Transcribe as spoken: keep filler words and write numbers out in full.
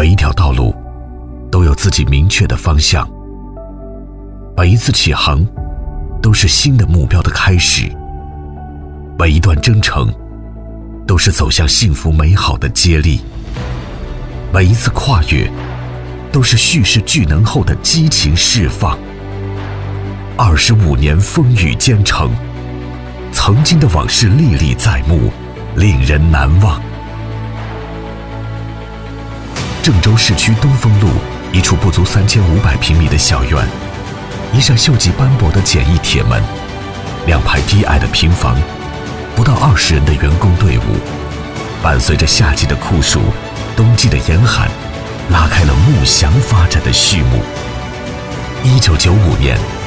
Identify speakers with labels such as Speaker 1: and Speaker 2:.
Speaker 1: 每一条道路都有自己明确的方向，每一次起航都是新的目标的开始，每一段征程都是走向幸福美好的接力，每一次跨越都是蓄势聚能后的激情释放。二十五年风雨兼程，曾经的往事历历在目，令人难忘。郑州市区东风路一处不足三千五百平米的小院，一扇锈迹斑驳的简易铁门，两排低矮的平房，不到二十人的员工队伍，伴随着夏季的酷暑，冬季的严寒，拉开了木祥发展的序幕。一九九五年，